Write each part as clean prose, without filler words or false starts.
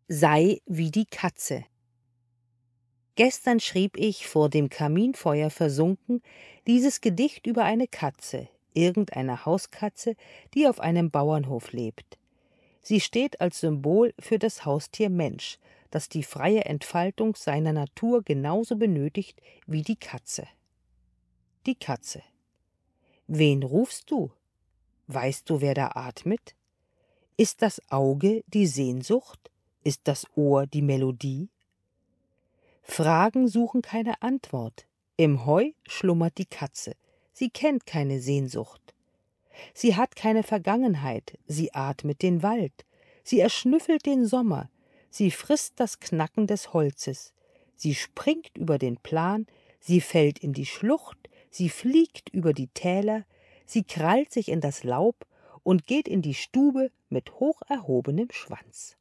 Sei wie die Katze. Gestern schrieb ich, vor dem Kaminfeuer versunken, dieses Gedicht über eine Katze, irgendeine Hauskatze, die auf einem Bauernhof lebt. Sie steht als Symbol für das Haustier Mensch, das die freie Entfaltung seiner Natur genauso benötigt wie die Katze. Die Katze. Wen rufst du? Weißt du, wer da atmet? Ist das Auge die Sehnsucht? Ist das Ohr die Melodie? Fragen suchen keine Antwort. Im Heu schlummert die Katze. Sie kennt keine Sehnsucht. Sie hat keine Vergangenheit. Sie atmet den Wald. Sie erschnüffelt den Sommer. Sie frisst das Knacken des Holzes. Sie springt über den Plan. Sie fällt in die Schlucht. Sie fliegt über die Täler. Sie krallt sich in das Laub und geht in die Stube mit hoch erhobenem Schwanz.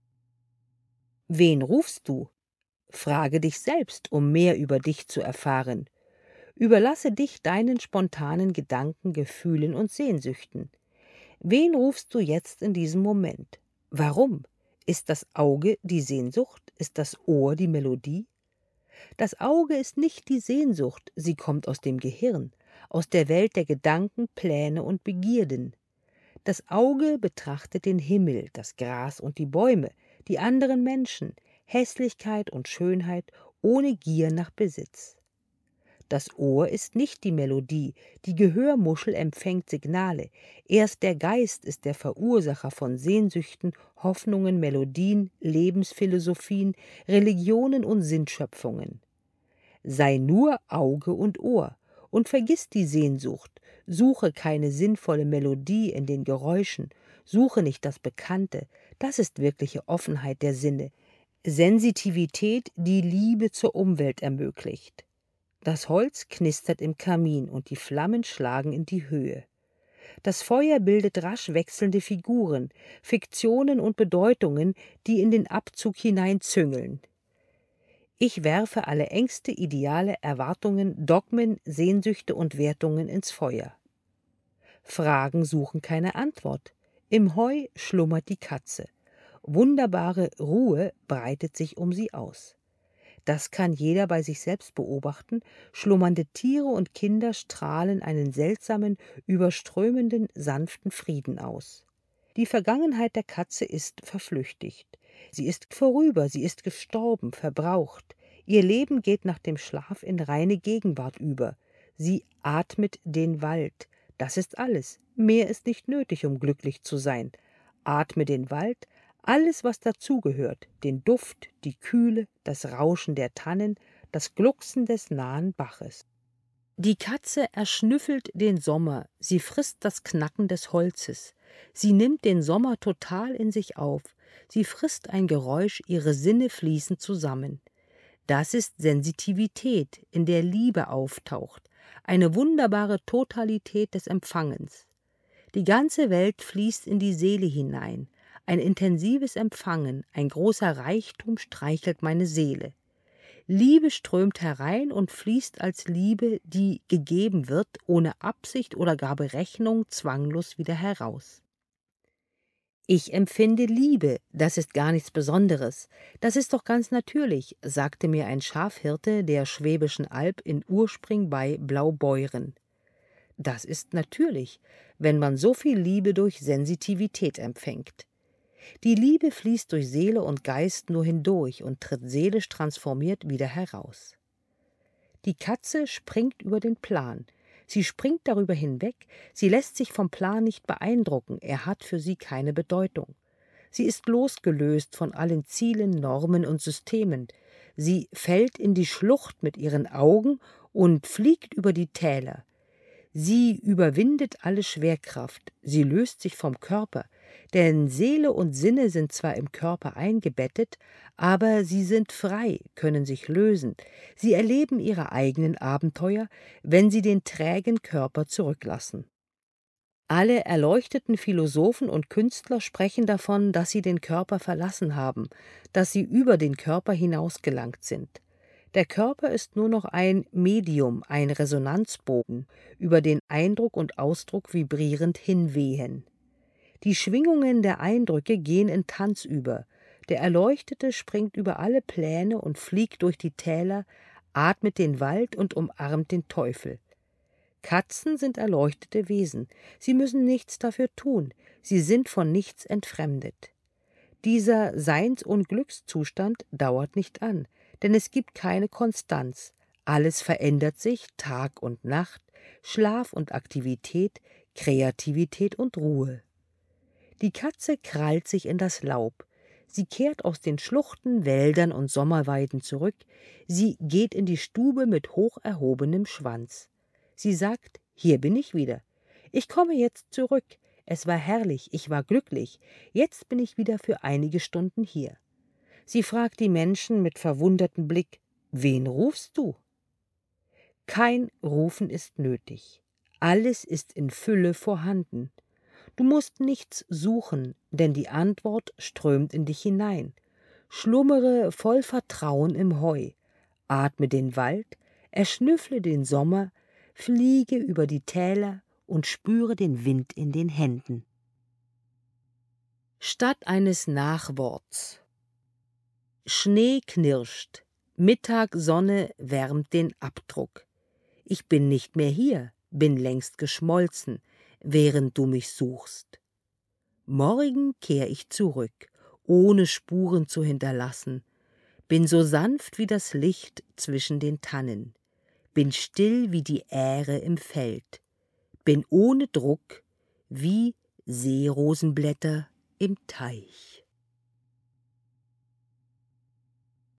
Wen rufst du? Frage dich selbst, um mehr über dich zu erfahren. Überlasse dich deinen spontanen Gedanken, Gefühlen und Sehnsüchten. Wen rufst du jetzt in diesem Moment? Warum? Ist das Auge die Sehnsucht? Ist das Ohr die Melodie? Das Auge ist nicht die Sehnsucht, sie kommt aus dem Gehirn, aus der Welt der Gedanken, Pläne und Begierden. Das Auge betrachtet den Himmel, das Gras und die Bäume, die anderen Menschen, Hässlichkeit und Schönheit ohne Gier nach Besitz. Das Ohr ist nicht die Melodie, die Gehörmuschel empfängt Signale, erst der Geist ist der Verursacher von Sehnsüchten, Hoffnungen, Melodien, Lebensphilosophien, Religionen und Sinnschöpfungen. Sei nur Auge und Ohr und vergiss die Sehnsucht, suche keine sinnvolle Melodie in den Geräuschen, suche nicht das Bekannte, das ist wirkliche Offenheit der Sinne, Sensitivität, die Liebe zur Umwelt ermöglicht. Das Holz knistert im Kamin und die Flammen schlagen in die Höhe. Das Feuer bildet rasch wechselnde Figuren, Fiktionen und Bedeutungen, die in den Abzug hinein züngeln. Ich werfe alle Ängste, Ideale, Erwartungen, Dogmen, Sehnsüchte und Wertungen ins Feuer. Fragen suchen keine Antwort. Im Heu schlummert die Katze. Wunderbare Ruhe breitet sich um sie aus. Das kann jeder bei sich selbst beobachten. Schlummernde Tiere und Kinder strahlen einen seltsamen, überströmenden, sanften Frieden aus. Die Vergangenheit der Katze ist verflüchtigt. Sie ist vorüber, sie ist gestorben, verbraucht. Ihr Leben geht nach dem Schlaf in reine Gegenwart über. Sie atmet den Wald. Das ist alles. Mehr ist nicht nötig, um glücklich zu sein. Atme den Wald, alles, was dazugehört, den Duft, die Kühle, das Rauschen der Tannen, das Glucksen des nahen Baches. Die Katze erschnüffelt den Sommer, sie frisst das Knacken des Holzes. Sie nimmt den Sommer total in sich auf. Sie frisst ein Geräusch, ihre Sinne fließen zusammen. Das ist Sensitivität, in der Liebe auftaucht, eine wunderbare Totalität des Empfangens. Die ganze Welt fließt in die Seele hinein. Ein intensives Empfangen, ein großer Reichtum streichelt meine Seele. Liebe strömt herein und fließt als Liebe, die gegeben wird, ohne Absicht oder gar Berechnung, zwanglos wieder heraus. Ich empfinde Liebe, das ist gar nichts Besonderes. Das ist doch ganz natürlich, sagte mir ein Schafhirte der Schwäbischen Alb in Urspring bei Blaubeuren. Das ist natürlich, wenn man so viel Liebe durch Sensitivität empfängt. Die Liebe fließt durch Seele und Geist nur hindurch und tritt seelisch transformiert wieder heraus. Die Katze springt über den Plan. Sie springt darüber hinweg, sie lässt sich vom Plan nicht beeindrucken, er hat für sie keine Bedeutung. Sie ist losgelöst von allen Zielen, Normen und Systemen. Sie fällt in die Schlucht mit ihren Augen und fliegt über die Täler. Sie überwindet alle Schwerkraft, sie löst sich vom Körper, denn Seele und Sinne sind zwar im Körper eingebettet, aber sie sind frei, können sich lösen, sie erleben ihre eigenen Abenteuer, wenn sie den trägen Körper zurücklassen. Alle erleuchteten Philosophen und Künstler sprechen davon, dass sie den Körper verlassen haben, dass sie über den Körper hinausgelangt sind. Der Körper ist nur noch ein Medium, ein Resonanzbogen, über den Eindruck und Ausdruck vibrierend hinwehen. Die Schwingungen der Eindrücke gehen in Tanz über. Der Erleuchtete springt über alle Pläne und fliegt durch die Täler, atmet den Wald und umarmt den Teufel. Katzen sind erleuchtete Wesen. Sie müssen nichts dafür tun. Sie sind von nichts entfremdet. Dieser Seins- und Glückszustand dauert nicht an, denn es gibt keine Konstanz. Alles verändert sich, Tag und Nacht, Schlaf und Aktivität, Kreativität und Ruhe. Die Katze krallt sich in das Laub. Sie kehrt aus den Schluchten, Wäldern und Sommerweiden zurück. Sie geht in die Stube mit hoch erhobenem Schwanz. Sie sagt: Hier bin ich wieder. Ich komme jetzt zurück. Es war herrlich, ich war glücklich. Jetzt bin ich wieder für einige Stunden hier. Sie fragt die Menschen mit verwundertem Blick: Wen rufst du? Kein Rufen ist nötig. Alles ist in Fülle vorhanden. Du musst nichts suchen, denn die Antwort strömt in dich hinein. Schlummere voll Vertrauen im Heu, atme den Wald, erschnüffle den Sommer, fliege über die Täler und spüre den Wind in den Händen. Statt eines Nachworts. Schnee knirscht, Mittagssonne wärmt den Abdruck. Ich bin nicht mehr hier, bin längst geschmolzen, während du mich suchst. Morgen kehr ich zurück, ohne Spuren zu hinterlassen, bin so sanft wie das Licht zwischen den Tannen, bin still wie die Ähre im Feld, bin ohne Druck wie Seerosenblätter im Teich.